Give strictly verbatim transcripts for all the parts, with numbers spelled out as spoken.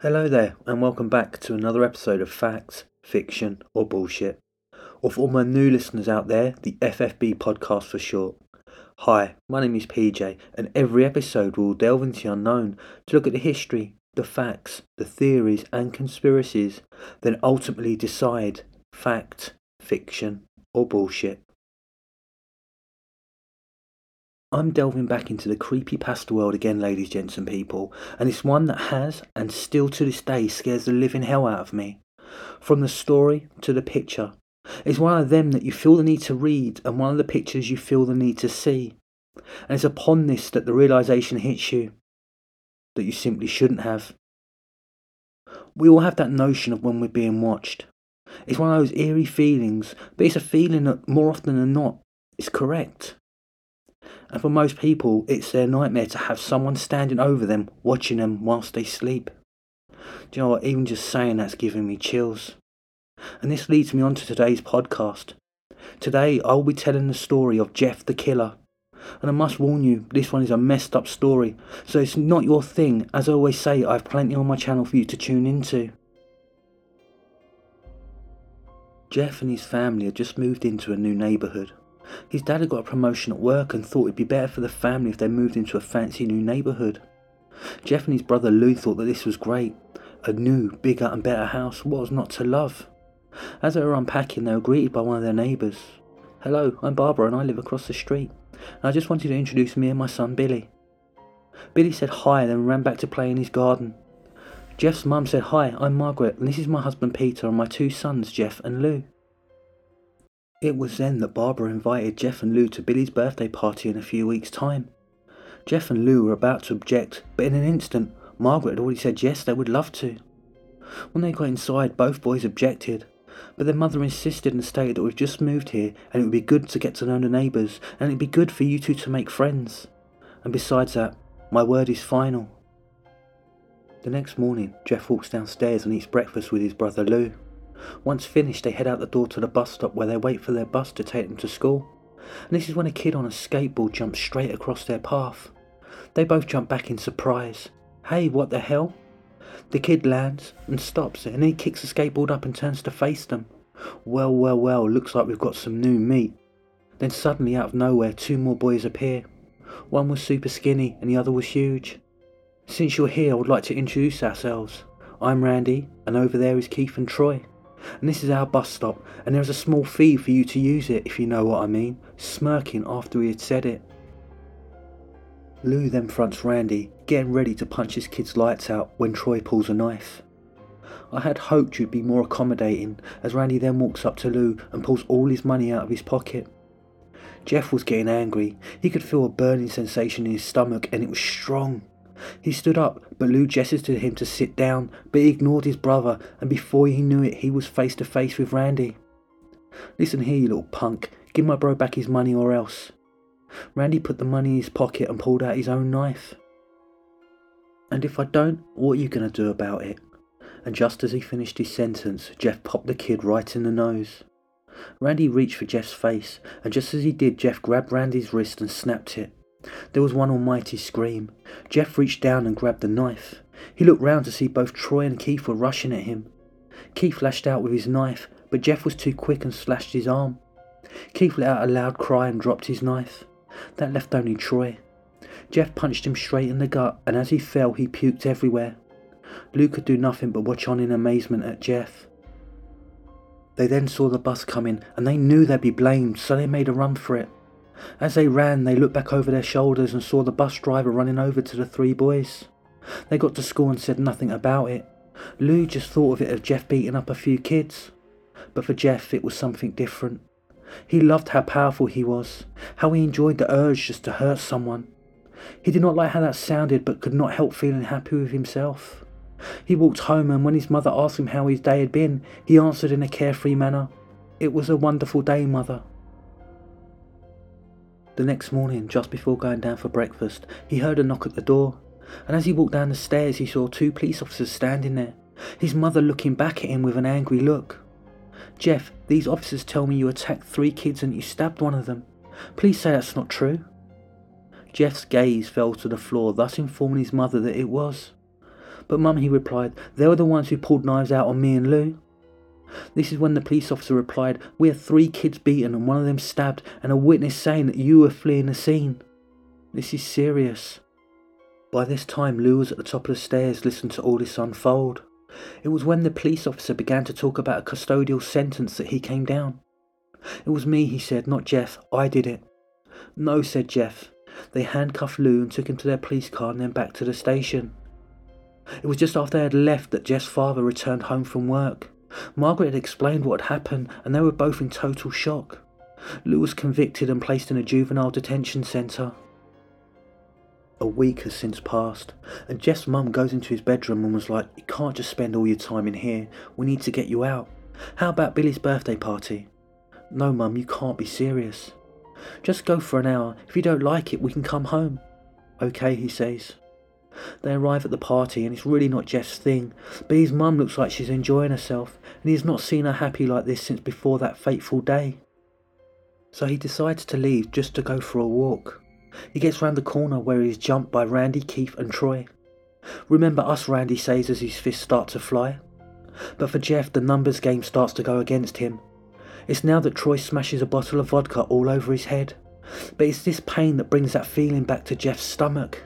Hello there, and welcome back to another episode of Facts, Fiction, or Bullshit, or for all my new listeners out there, the F F B podcast for short. Hi, my name is P J, and every episode will delve into the unknown to look at the history, the facts, the theories, and conspiracies, then ultimately decide fact, fiction, or bullshit. I'm delving back into the creepypasta world again, ladies, gents, and people, and it's one that has, and still to this day, scares the living hell out of me. From the story to the picture. It's one of them that you feel the need to read, and one of the pictures you feel the need to see. And it's upon this that the realisation hits you that you simply shouldn't have. We all have that notion of when we're being watched. It's one of those eerie feelings, but it's a feeling that more often than not is correct. And for most people, it's their nightmare to have someone standing over them, watching them whilst they sleep. Do you know what? Even just saying that's giving me chills. And this leads me on to today's podcast. Today, I'll be telling the story of Jeff the Killer. And I must warn you, this one is a messed up story. So it's not your thing. As I always say, I have plenty on my channel for you to tune into. Jeff and his family had just moved into a new neighbourhood. His dad had got a promotion at work and thought it'd be better for the family if they moved into a fancy new neighbourhood. Jeff and his brother Lou thought that this was great. A new, bigger and better house, what was not to love? As they were unpacking, they were greeted by one of their neighbours. "Hello, I'm Barbara and I live across the street. And I just wanted to introduce me and my son Billy." Billy said hi, then ran back to play in his garden. Jeff's mum said, "Hi, I'm Margaret and this is my husband Peter and my two sons Jeff and Lou." It was then that Barbara invited Jeff and Lou to Billy's birthday party in a few weeks' time. Jeff and Lou were about to object, but in an instant, Margaret had already said yes, they would love to. When they got inside, both boys objected, but their mother insisted and stated that we've just moved here and it would be good to get to know the neighbours and it'd be good for you two to make friends. And besides that, my word is final. The next morning, Jeff walks downstairs and eats breakfast with his brother Lou. Once finished, they head out the door to the bus stop where they wait for their bus to take them to school. And this is when a kid on a skateboard jumps straight across their path. They both jump back in surprise. "Hey, what the hell?" The kid lands and stops and then he kicks the skateboard up and turns to face them. Well, well, well, looks like we've got some new meat. Then suddenly out of nowhere, two more boys appear. One was super skinny and the other was huge. "Since you're here, I would like to introduce ourselves. I'm Randy and over there is Keith and Troy. And this is our bus stop, and there is a small fee for you to use it, if you know what I mean," smirking after he had said it. Lou then fronts Randy, getting ready to punch his kid's lights out when Troy pulls a knife. I had hoped you'd be more accommodating, as Randy then walks up to Lou and pulls all his money out of his pocket. Jeff was getting angry. He could feel a burning sensation in his stomach, and it was strong. He stood up, but Lou gestured to him to sit down, but he ignored his brother, and before he knew it, he was face to face with Randy. "Listen here, you little punk, give my bro back his money or else." Randy put the money in his pocket and pulled out his own knife. "And if I don't, what are you going to do about it?" And just as he finished his sentence, Jeff popped the kid right in the nose. Randy reached for Jeff's face, and just as he did, Jeff grabbed Randy's wrist and snapped it. There was one almighty scream. Jeff reached down and grabbed the knife. He looked round to see both Troy and Keith were rushing at him. Keith lashed out with his knife, but Jeff was too quick and slashed his arm. Keith let out a loud cry and dropped his knife. That left only Troy. Jeff punched him straight in the gut, and as he fell, he puked everywhere. Lou could do nothing but watch on in amazement at Jeff. They then saw the bus coming, and they knew they'd be blamed, so they made a run for it. As they ran, they looked back over their shoulders and saw the bus driver running over to the three boys. They got to school and said nothing about it. Lou just thought of it as Jeff beating up a few kids. But for Jeff, it was something different. He loved how powerful he was, how he enjoyed the urge just to hurt someone. He did not like how that sounded, but could not help feeling happy with himself. He walked home, and when his mother asked him how his day had been, he answered in a carefree manner, "It was a wonderful day, Mother." The next morning, just before going down for breakfast, he heard a knock at the door, and as he walked down the stairs he saw two police officers standing there, his mother looking back at him with an angry look. "Jeff, these officers tell me you attacked three kids and you stabbed one of them. Please say that's not true." Jeff's gaze fell to the floor, thus informing his mother that it was. "But Mum," he replied, "they were the ones who pulled knives out on me and Lou." This is when the police officer replied, "We had three kids beaten and one of them stabbed, and a witness saying that you were fleeing the scene. This is serious." By this time, Lou was at the top of the stairs listening to all this unfold. It was when the police officer began to talk about a custodial sentence that he came down. "It was me," he said, "not Jeff. I did it." "No," said Jeff. They handcuffed Lou and took him to their police car and then back to the station. It was just after they had left that Jeff's father returned home from work. Margaret had explained what had happened and they were both in total shock. Lou was convicted and placed in a juvenile detention centre. A week has since passed, and Jeff's mum goes into his bedroom and was like, "You can't just spend all your time in here. We need to get you out. How about Billy's birthday party?" "No, Mum, you can't be serious." "Just go for an hour. If you don't like it, we can come home." "Okay," he says. They arrive at the party and it's really not Jeff's thing, but his mum looks like she's enjoying herself and he has not seen her happy like this since before that fateful day. So he decides to leave just to go for a walk. He gets round the corner where he is jumped by Randy, Keith and Troy. "Remember us," Randy says as his fists start to fly. But for Jeff, the numbers game starts to go against him. It's now that Troy smashes a bottle of vodka all over his head. But it's this pain that brings that feeling back to Jeff's stomach.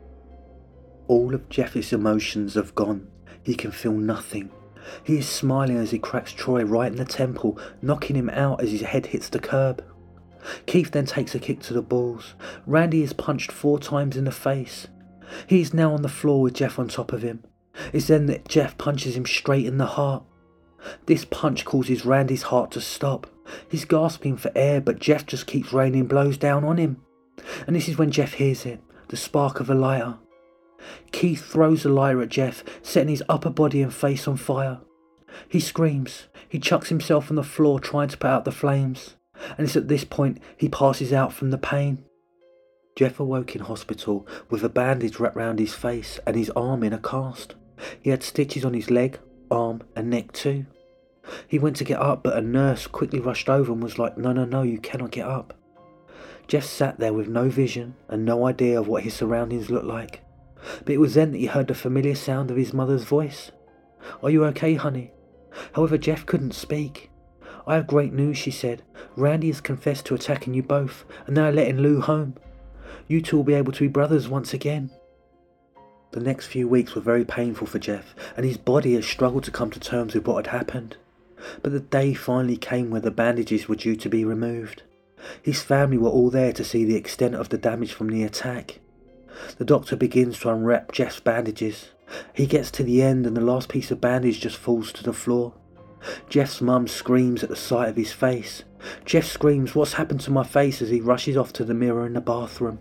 All of Jeff's emotions have gone. He can feel nothing. He is smiling as he cracks Troy right in the temple, knocking him out as his head hits the curb. Keith then takes a kick to the balls. Randy is punched four times in the face. He is now on the floor with Jeff on top of him. It's then that Jeff punches him straight in the heart. This punch causes Randy's heart to stop. He's gasping for air, but Jeff just keeps raining blows down on him. And this is when Jeff hears it, the spark of a lighter. Keith throws the lighter at Jeff, setting his upper body and face on fire. He screams. He chucks himself on the floor trying to put out the flames. And it's at this point he passes out from the pain. Jeff awoke in hospital with a bandage wrapped round his face and his arm in a cast. He had stitches on his leg, arm and neck too. He went to get up, but a nurse quickly rushed over and was like, no, no, no, you cannot get up. Jeff sat there with no vision and no idea of what his surroundings looked like. But it was then that he heard the familiar sound of his mother's voice. "Are you okay, honey?" However, Jeff couldn't speak. "I have great news," she said. "Randy has confessed to attacking you both, and they are letting Lou home. You two will be able to be brothers once again." The next few weeks were very painful for Jeff, and his body has struggled to come to terms with what had happened. But the day finally came where the bandages were due to be removed. His family were all there to see the extent of the damage from the attack. The doctor begins to unwrap Jeff's bandages. He gets to the end and the last piece of bandage just falls to the floor. Jeff's mum screams at the sight of his face. Jeff screams, "What's happened to my face?" as he rushes off to the mirror in the bathroom.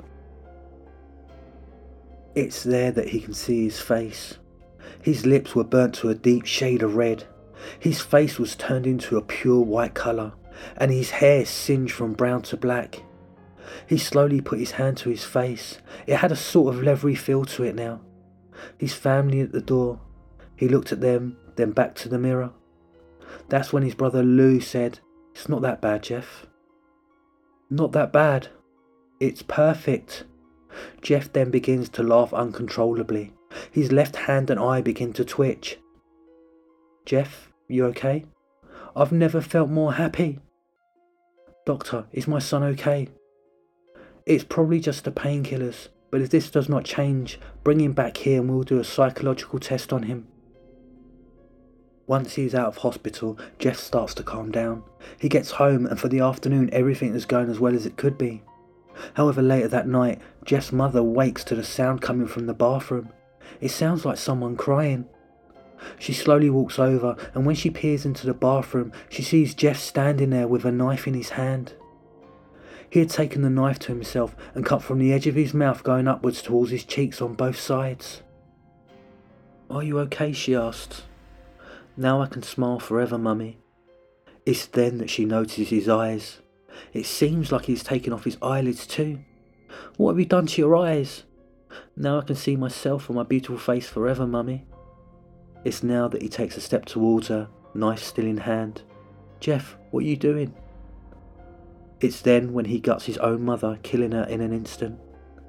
It's there that he can see his face. His lips were burnt to a deep shade of red. His face was turned into a pure white colour, and his hair singed from brown to black. He slowly put his hand to his face. It had a sort of leathery feel to it now. His family at the door. He looked at them, then back to the mirror. That's when his brother Lou said, "It's not that bad, Jeff." "Not that bad. It's perfect." Jeff then begins to laugh uncontrollably. His left hand and eye begin to twitch. "Jeff, you okay?" "I've never felt more happy." "Doctor, is my son okay?" "It's probably just the painkillers, but if this does not change, bring him back here and we'll do a psychological test on him." Once he is out of hospital, Jeff starts to calm down. He gets home and for the afternoon everything is going as well as it could be. However, later that night, Jeff's mother wakes to the sound coming from the bathroom. It sounds like someone crying. She slowly walks over, and when she peers into the bathroom, she sees Jeff standing there with a knife in his hand. He had taken the knife to himself and cut from the edge of his mouth going upwards towards his cheeks on both sides. "Are you okay?" she asked. "Now I can smile forever, Mummy." It's then that she notices his eyes. It seems like he's taken off his eyelids too. "What have you done to your eyes?" "Now I can see myself and my beautiful face forever, Mummy." It's now that he takes a step towards her, knife still in hand. "Jeff, what are you doing?" It's then when he guts his own mother, killing her in an instant.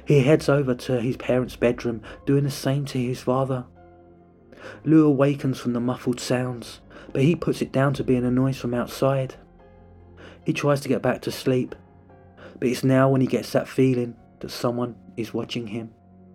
He heads over to his parents' bedroom, doing the same to his father. Lou awakens from the muffled sounds, but he puts it down to being a noise from outside. He tries to get back to sleep, but it's now when he gets that feeling that someone is watching him.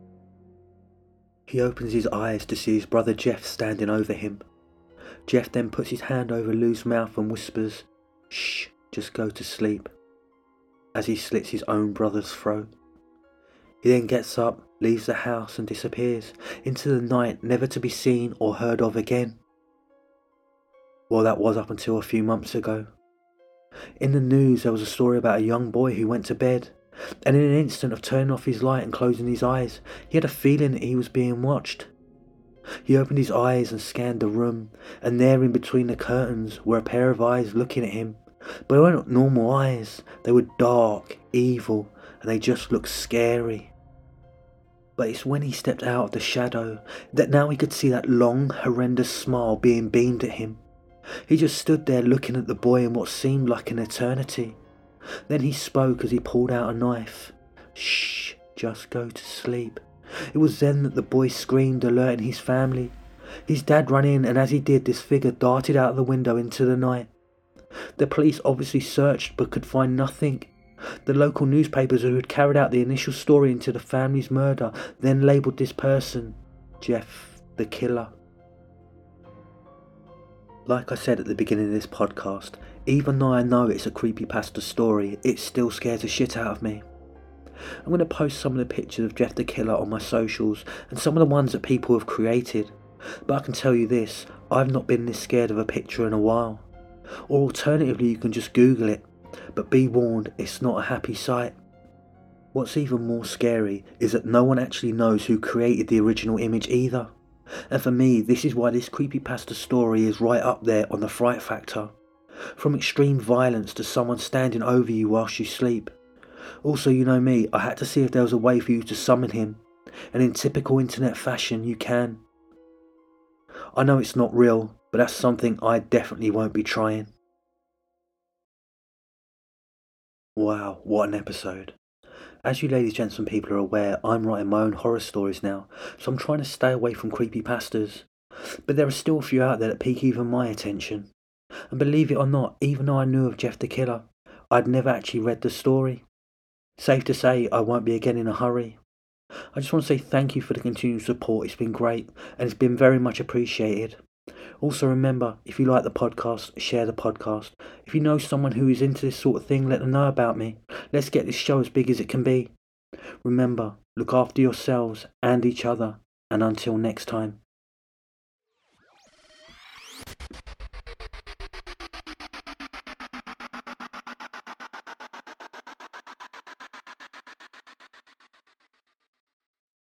He opens his eyes to see his brother Jeff standing over him. Jeff then puts his hand over Lou's mouth and whispers, "Shh, just go to sleep," as he slits his own brother's throat. He then gets up, leaves the house and disappears into the night, never to be seen or heard of again. Well, that was up until a few months ago. In the news there was a story about a young boy who went to bed, and in an instant of turning off his light and closing his eyes, he had a feeling that he was being watched. He opened his eyes and scanned the room, and there in between the curtains were a pair of eyes looking at him. But they weren't normal eyes, they were dark, evil, and they just looked scary. But it's when he stepped out of the shadow that now he could see that long, horrendous smile being beamed at him. He just stood there looking at the boy in what seemed like an eternity. Then he spoke as he pulled out a knife. "Shh, just go to sleep." It was then that the boy screamed, alerting his family. His dad ran in, and as he did, this figure darted out of the window into the night. The police obviously searched but could find nothing. The local newspapers who had carried out the initial story into the family's murder then labelled this person Jeff the Killer. Like I said at the beginning of this podcast, even though I know it's a creepypasta story, it still scares the shit out of me. I'm going to post some of the pictures of Jeff the Killer on my socials and some of the ones that people have created, but I can tell you this, I've not been this scared of a picture in a while. Or alternatively, you can just Google it, but be warned, it's not a happy sight. What's even more scary is that no one actually knows who created the original image either. And for me, this is why this creepypasta story is right up there on the fright factor. From extreme violence to someone standing over you whilst you sleep. Also, you know me, I had to see if there was a way for you to summon him, and in typical internet fashion, you can. I know it's not real, but that's something I definitely won't be trying. Wow, what an episode. As you ladies, gents and people are aware, I'm writing my own horror stories now, so I'm trying to stay away from creepypastas. But there are still a few out there that pique even my attention. And believe it or not, even though I knew of Jeff the Killer, I'd never actually read the story. Safe to say, I won't be again in a hurry. I just want to say thank you for the continued support, it's been great, and it's been very much appreciated. Also remember, if you like the podcast, share the podcast. If you know someone who is into this sort of thing, let them know about me. Let's get this show as big as it can be. Remember, look after yourselves and each other, and until next time.